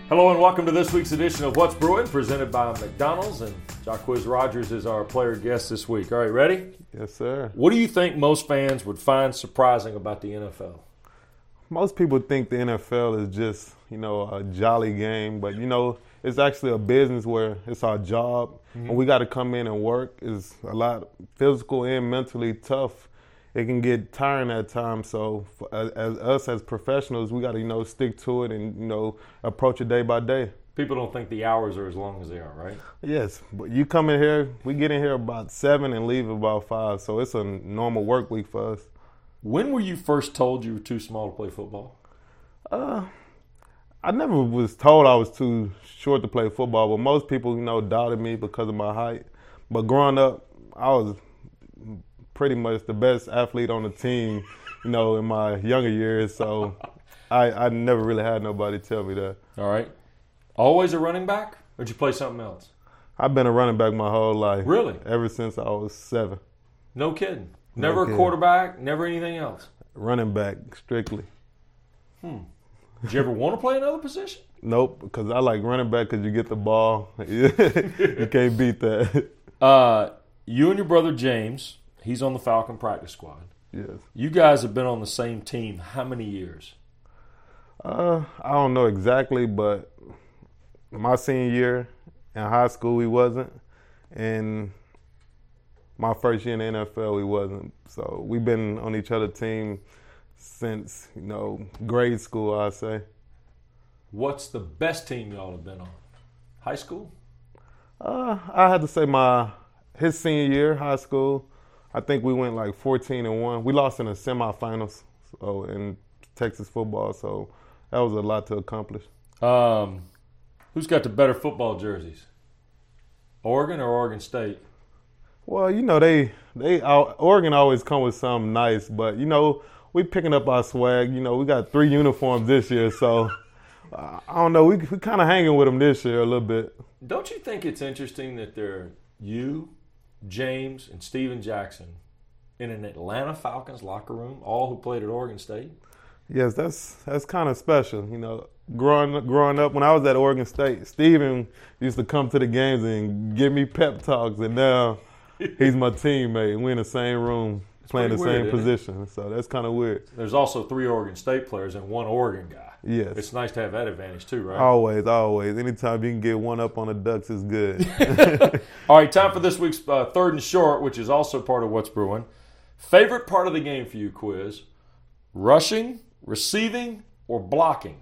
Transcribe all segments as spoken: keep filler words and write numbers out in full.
Hello and welcome to this week's edition of What's Brewing, presented by McDonald's, and Jacquizz Rodgers is our player guest this week. All right, ready? Yes, sir. What do you think most fans would find surprising about the N F L? Most people think the N F L is just, you know, a jolly game, but, you know, it's actually a business where it's our job, mm-hmm. and we got to come in and work. It's a lot physical and mentally tough. It can get tiring at times, so for, as, as us as professionals, we got to, you know, stick to it and, you know, approach it day by day. People don't think the hours are as long as they are, right? Yes, but you come in here, we get in here about seven and leave about five, so it's a normal work week for us. When were you first told you were too small to play football? Uh, I never was told I was too short to play football, but most people, you know, doubted me because of my height. But growing up, I was pretty much the best athlete on the team, you know, in my younger years. So I, I never really had nobody tell me that. All right. Always a running back, or did you play something else? I've been a running back my whole life. Really? Ever since I was seven. No kidding. Never no a kidding. Quarterback, never anything else? Running back, strictly. Hmm. Did you ever want to play another position? Nope, because I like running back because you get the ball. You can't beat that. Uh, you and your brother James, he's on the Falcon practice squad. Yes. You guys have been on the same team how many years? Uh, I don't know exactly, but my senior year in high school, we wasn't. And my first year in the N F L, we wasn't. So we've been on each other's team since, you know, grade school, I'd say. What's the best team y'all have been on? High school? Uh, I had to say my his senior year, high school, I think we went like fourteen and one. We lost in the semifinals so in Texas football, so that was a lot to accomplish. Um, who's got the better football jerseys? Oregon or Oregon State? Well, you know, they they Oregon always come with something nice, but you know, we picking up our swag. You know, we got three uniforms this year, so uh, I don't know. We we kind of hanging with them this year a little bit. Don't you think it's interesting that they're you, James, and Steven Jackson in an Atlanta Falcons locker room, all who played at Oregon State? Yes, that's that's kind of special. You know, growing growing up when I was at Oregon State, Steven used to come to the games and give me pep talks, and now he's my teammate. We're in the same room it's playing the weird, same position, it? So that's kind of weird. There's also three Oregon State players and one Oregon guy. Yes. It's nice to have that advantage too, right? Always, always. Anytime you can get one up on the Ducks is good. All right, time for this week's uh, Third and Short, which is also part of What's Brewing. Favorite part of the game for you, Quiz? Rushing, receiving, or blocking?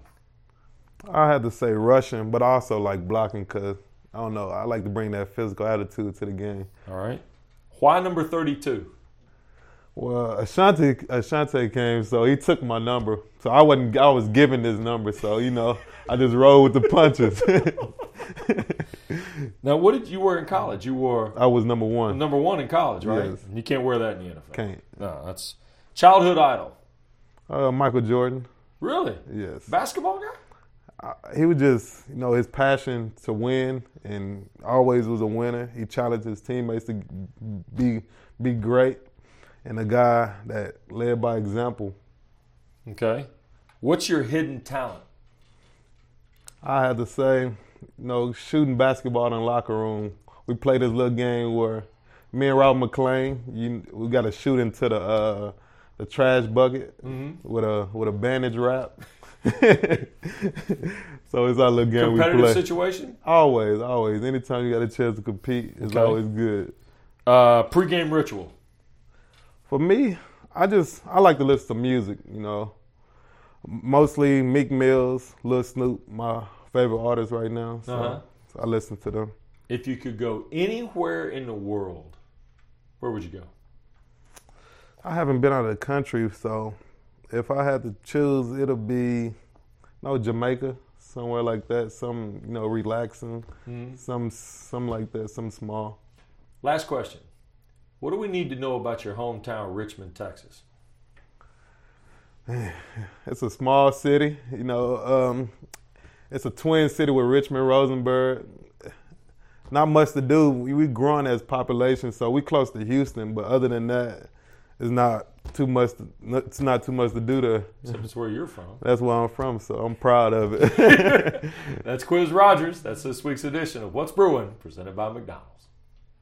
I had to say rushing, but I also like blocking because, I don't know, I like to bring that physical attitude to the game. All right. Why number thirty-two? Well, Ashanti Ashanti came, so he took my number. So I wasn't. I was given this number, so you know, I just rolled with the punches. Now, what did you wear in college? You wore. I was number one. Number one in college, right? Yes. You can't wear that in the N F L. Can't. No, that's childhood idol. Uh, Michael Jordan. Really? Yes. Basketball guy? Uh, he was just, you know, his passion to win, and always was a winner. He challenged his teammates to be be great. And a guy that led by example. Okay. What's your hidden talent? I had to say, you know, shooting basketball in the locker room. We played this little game where me and Robert McClain, you, we got to shoot into the uh, the trash bucket mm-hmm. with a with a bandage wrap. So it's our little game we play. Competitive situation? Always, always. Anytime you got a chance to compete, it's okay. always good. Uh, pre-game ritual. For me, I just, I like to listen to music, you know. Mostly Meek Mills, Lil Snoop, my favorite artist right now. So, uh-huh. so I listen to them. If you could go anywhere in the world, where would you go? I haven't been out of the country, so if I had to choose, it'll be, you know, Jamaica, somewhere like that, some, you know, relaxing, mm-hmm. some, some like that, some small. Last question. What do we need to know about your hometown, Richmond, Texas? It's a small city, you know. Um, it's a twin city with Richmond, Rosenberg. Not much to do. We, we growing as population, so we close to Houston. But other than that, it's not too much. It's not too much to do there. Except it's where you're from. That's where I'm from, so I'm proud of it. That's Quiz Rogers. That's this week's edition of What's Brewing, presented by McDonald's.